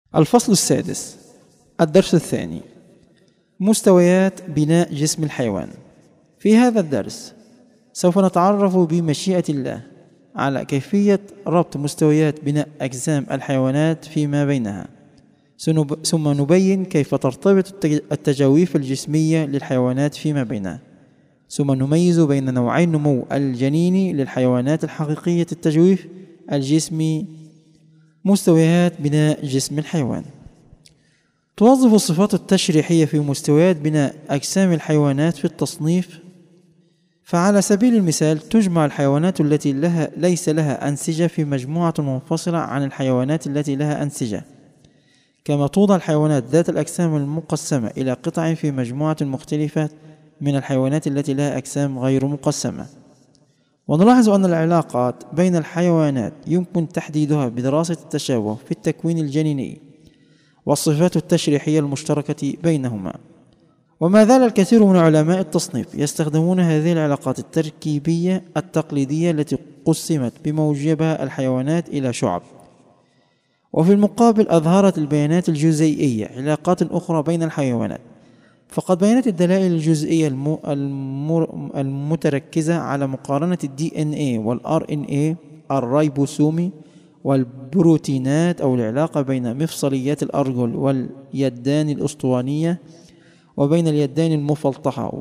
الفصل السادس، الدرس الثاني، مستويات بناء جسم الحيوان. في هذا الدرس سوف نتعرف بمشيئة الله على كيفية ربط مستويات بناء أجسام الحيوانات فيما بينها، ثم نبين كيف ترتبط التجاويف الجسمية للحيوانات فيما بينها، ثم نميز بين نوعي النمو الجنيني للحيوانات الحقيقية التجويف الجسمي. مستويات بناء جسم الحيوان. توظف الصفات التشريحية في مستويات بناء أجسام الحيوانات في التصنيف. فعلى سبيل المثال تجمع الحيوانات التي ليس لها أنسجة في مجموعة منفصلة عن الحيوانات التي لها أنسجة، كما توضع الحيوانات ذات الأجسام المقسمة إلى قطع في مجموعة مختلفة من الحيوانات التي لها أجسام غير مقسمة. ونلاحظ أن العلاقات بين الحيوانات يمكن تحديدها بدراسة التشابه في التكوين الجنيني والصفات التشريحية المشتركة بينهما. وما زال الكثير من علماء التصنيف يستخدمون هذه العلاقات التركيبية التقليدية التي قسمت بموجبها الحيوانات إلى شعب. وفي المقابل أظهرت البيانات الجزيئية علاقات أخرى بين الحيوانات، فقد بينت الدلائل الجزئية المتركزة على مقارنة DNA والRNA الريبوسومي والبروتينات، أو العلاقة بين مفصليات الأرجل واليدان الأسطوانية وبين اليدان المفلطحة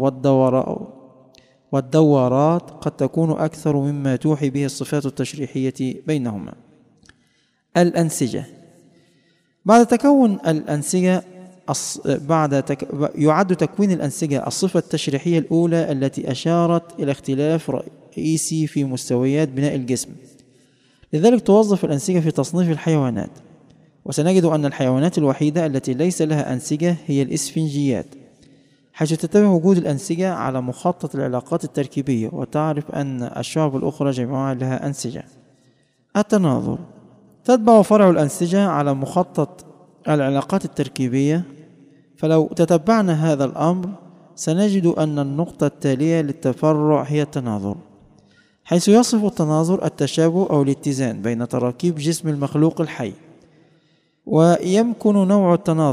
والدورات، قد تكون أكثر مما توحي به الصفات التشريحية بينهما. الأنسجة. يعد تكوين الأنسجة الصفة التشريحية الأولى التي أشارت إلى اختلاف رئيسي في مستويات بناء الجسم، لذلك توظف الأنسجة في تصنيف الحيوانات. وسنجد أن الحيوانات الوحيدة التي ليس لها أنسجة هي الإسفنجيات، حيث تتبع وجود الأنسجة على مخطط العلاقات التركيبية، وتعرف أن الشعب الأخرى جميعها لها أنسجة. التناظر. تتبع فرع الأنسجة على مخطط العلاقات التركيبية، فلو تتبعنا هذا الأمر سنجد أن النقطة التالية للتفرع هي التناظر، حيث يصف التناظر التشابه أو الاتزان بين تراكيب جسم المخلوق الحي. ويمكن نوع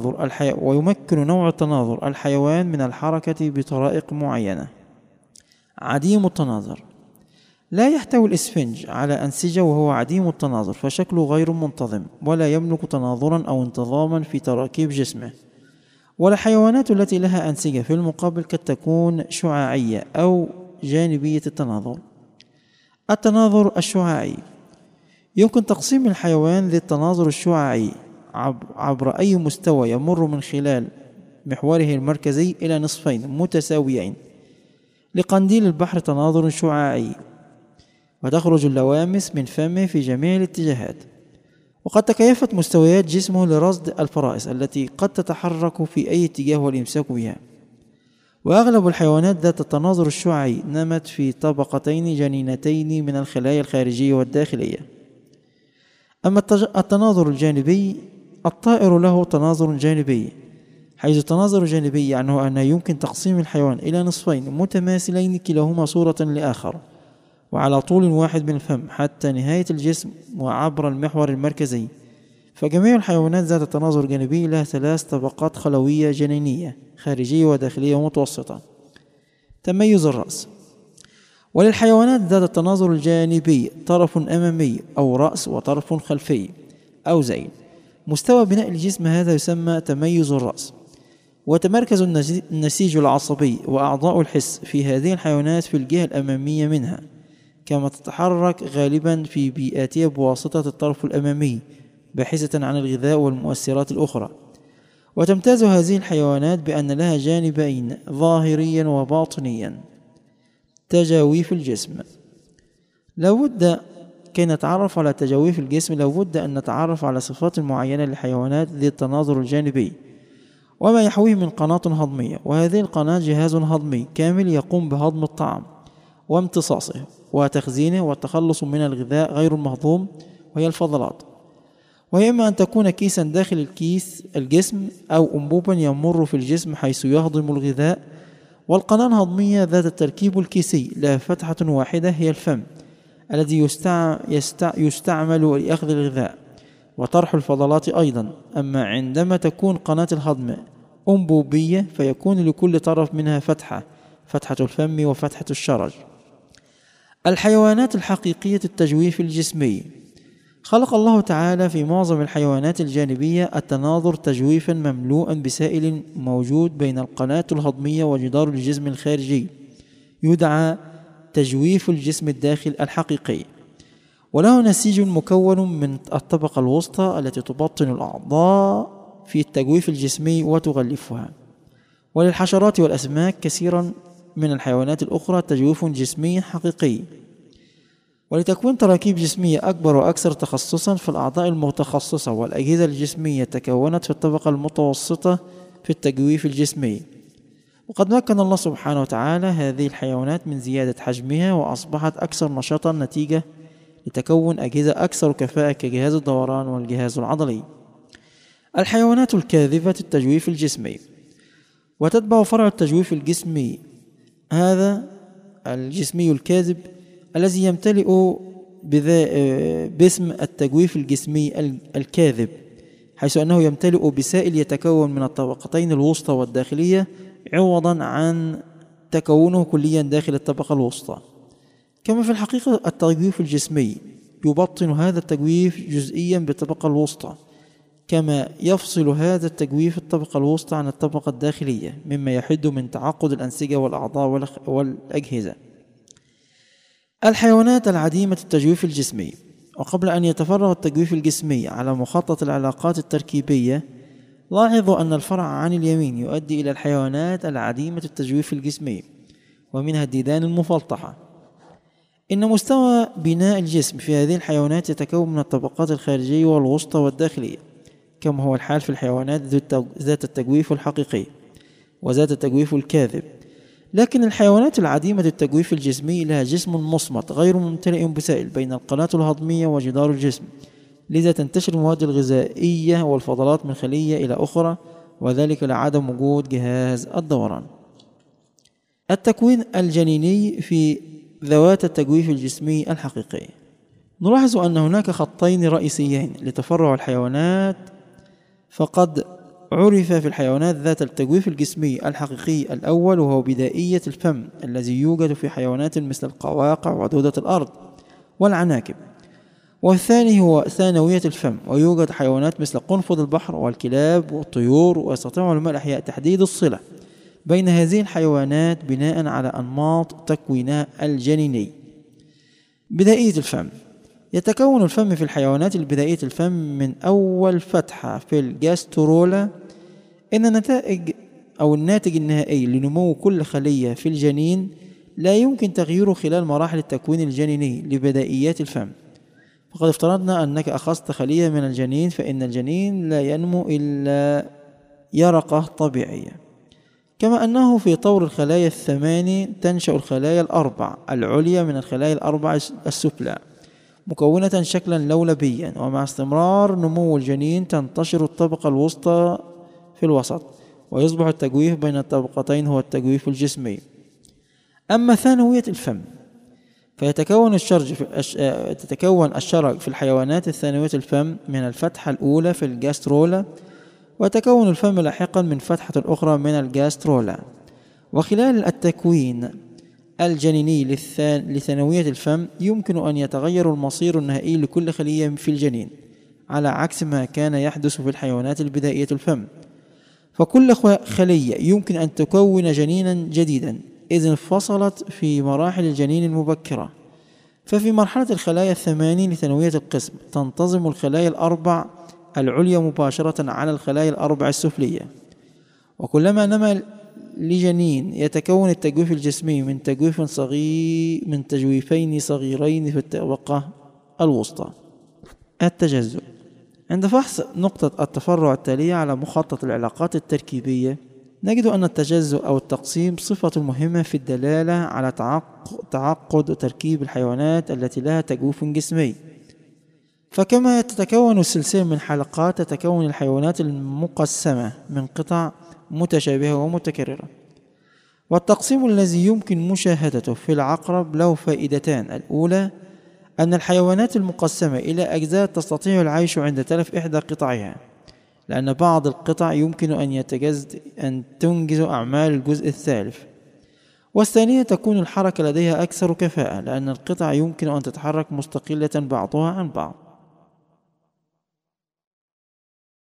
التناظر الحيوان من الحركة بطرائق معينة. عديم التناظر. لا يحتوي الإسفنج على أنسجة وهو عديم التناظر، فشكله غير منتظم ولا يملك تناظرا أو انتظاما في تراكيب جسمه. والحيوانات التي لها أنسجة في المقابل قد تكون شعاعية أو جانبية التناظر. التناظر الشعاعي. يمكن تقسيم الحيوان ذي التناظر الشعاعي عبر أي مستوى يمر من خلال محوره المركزي إلى نصفين متساويين. لقنديل البحر تناظر شعاعي، وتخرج اللوامس من فمه في جميع الاتجاهات. وقد تكيفت مستويات جسمه لرصد الفرائس التي قد تتحرك في أي اتجاه والإمساك بها. وأغلب الحيوانات ذات التناظر الشعاعي نمت في طبقتين جنينتين من الخلايا الخارجية والداخلية. أما التناظر الجانبي، الطائر له تناظر جانبي، حيث التناظر الجانبي يعني أنه يمكن تقسيم الحيوان إلى نصفين متماثلين كلاهما صورة لآخر، وعلى طول واحد من الفم حتى نهاية الجسم وعبر المحور المركزي. فجميع الحيوانات ذات التناظر الجانبي لها 3 طبقات خلوية جنينية، خارجية وداخلية ومتوسطة. تميز الرأس. وللحيوانات ذات التناظر الجانبي طرف أمامي أو رأس وطرف خلفي أو زين. مستوى بناء الجسم هذا يسمى تميز الرأس. وتمركز النسيج العصبي وأعضاء الحس في هذه الحيوانات في الجهة الأمامية منها، كما تتحرك غالبا في بيئاتها بواسطة الطرف الأمامي باحثة عن الغذاء والمؤثرات الأخرى. وتمتاز هذه الحيوانات بأن لها جانبين ظاهريا وباطنيا. تجاويف الجسم. لابد كي نتعرف على تجاويف الجسم لابد أن نتعرف على صفات معينة للحيوانات ذي التناظر الجانبي وما يحويه من قناة هضمية. وهذه القناة جهاز هضمي كامل يقوم بهضم الطعام وامتصاصه وتخزينه والتخلص من الغذاء غير المهضوم، وهي الفضلات. وهي إما أن تكون كيسا داخل الجسم أو أنبوبا يمر في الجسم حيث يهضم الغذاء. والقناة الهضمية ذات التركيب الكيسي لها فتحة واحدة هي الفم الذي يستعمل لأخذ الغذاء، وطرح الفضلات أيضا. أما عندما تكون قناة الهضم أنبوبية فيكون لكل طرف منها فتحة الفم وفتحة الشرج. الحيوانات الحقيقية التجويف الجسمي. خلق الله تعالى في معظم الحيوانات الجانبية التناظر تجويفا مملوءا بسائل موجود بين القناة الهضمية وجدار الجسم الخارجي، يدعى تجويف الجسم الداخلي الحقيقي، وله نسيج مكون من الطبقة الوسطى التي تبطن الأعضاء في التجويف الجسمي وتغلفها. وللحشرات والأسماك كثيرا من الحيوانات الأخرى تجويف جسمي حقيقي. ولتكوين تراكيب جسمية أكبر وأكثر تخصصا في الأعضاء المتخصصة والأجهزة الجسمية تكونت في الطبقة المتوسطة في التجويف الجسمي. وقد مكن الله سبحانه وتعالى هذه الحيوانات من زيادة حجمها وأصبحت أكثر نشاطا نتيجة لتكون أجهزة أكثر كفاءة كجهاز الدوران والجهاز العضلي. الحيوانات الكاذبة التجويف الجسمي. وتتبع فرع التجويف الجسمي هذا الجسمي الكاذب الذي يمتلئ باسم التجويف الجسمي الكاذب، حيث أنه يمتلئ بسائل يتكون من الطبقتين الوسطى والداخلية عوضا عن تكونه كليا داخل الطبقة الوسطى. كما في الحقيقة التجويف الجسمي يبطن هذا التجويف جزئيا بالطبقة الوسطى، كما يفصل هذا التجويف الطبقة الوسطى عن الطبقة الداخلية، مما يحد من تعقد الأنسجة والأعضاء والأجهزة. الحيوانات العديمة التجويف الجسمي. وقبل أن يتفرغ التجويف الجسمي على مخطط العلاقات التركيبية، لاحظوا أن الفرع عن اليمين يؤدي إلى الحيوانات العديمة التجويف الجسمي، ومنها الديدان المفلطحة. إن مستوى بناء الجسم في هذه الحيوانات يتكون من الطبقات الخارجية والوسطى والداخلية، كما هو الحال في الحيوانات ذات التجويف الحقيقي وذات التجويف الكاذب. لكن الحيوانات العديمة التجويف الجسمي لها جسم مصمت غير ممتلئ بسائل بين القناة الهضمية وجدار الجسم، لذا تنتشر المواد الغذائية والفضلات من خلية إلى أخرى، وذلك لعدم وجود جهاز الدوران. التكوين الجنيني في ذوات التجويف الجسمي الحقيقي. نلاحظ أن هناك خطين رئيسيين لتفرع الحيوانات، فقد عرف في الحيوانات ذات التجويف الجسمي الحقيقي الأول وهو بدائية الفم الذي يوجد في حيوانات مثل القواقع ودودة الأرض والعناكب، والثاني هو ثانوية الفم، ويوجد حيوانات مثل قنفذ البحر والكلاب والطيور. ويستطيع علماء الأحياء تحديد الصلة بين هذه الحيوانات بناء على أنماط تكوينها الجنيني. بدائية الفم. يتكون الفم في الحيوانات البدائية الفم من أول فتحة في الجاسترولا. إن الناتج النهائي لنمو كل خلية في الجنين لا يمكن تغييره خلال مراحل التكوين الجنيني لبدائيات الفم. فقد افترضنا أنك أخذت خلية من الجنين، فإن الجنين لا ينمو إلا يرقة طبيعية. كما أنه في طور الخلايا الثماني تنشأ الخلايا الأربع العليا من الخلايا الأربع السفلى مكونة شكلا لولبيا، ومع استمرار نمو الجنين تنتشر الطبقة الوسطى في الوسط، ويصبح التجويف بين الطبقتين هو التجويف الجسمي. أما ثانوية الفم تتكون الشرج في الحيوانات الثانوية الفم من الفتحة الأولى في الجاسترولا، وتكون الفم لاحقا من فتحة أخرى من الجاسترولا. وخلال التكوين الجنيني لثانوية الفم يمكن أن يتغير المصير النهائي لكل خلية في الجنين، على عكس ما كان يحدث في الحيوانات البدائية الفم، فكل خلية يمكن أن تكون جنينا جديدا إذ انفصلت في مراحل الجنين المبكرة. ففي مرحلة الخلايا الثماني لثانوية القسم تنتظم الخلايا الأربع العليا مباشرة على الخلايا الأربع السفلية، وكلما نما لجنين يتكون التجويف الجسمي من تجويفين صغيرين في الطبقة الوسطى. التجزؤ. عند فحص نقطة التفرع التالية على مخطط العلاقات التركيبية نجد أن التجزؤ أو التقسيم صفة مهمة في الدلالة على تعقد تركيب الحيوانات التي لها تجويف جسمي. فكما تتكون السلسلة من حلقات، تتكون الحيوانات المقسمة من قطع متشابهة ومتكررة. والتقسيم الذي يمكن مشاهدته في العقرب له فائدتان: الأولى أن الحيوانات المقسمة إلى أجزاء تستطيع العيش عند تلف إحدى قطعها، لأن بعض القطع يمكن أن تنجز أعمال الجزء الثالث. والثانية تكون الحركة لديها أكثر كفاءة، لأن القطع يمكن أن تتحرك مستقلة بعضها عن بعض.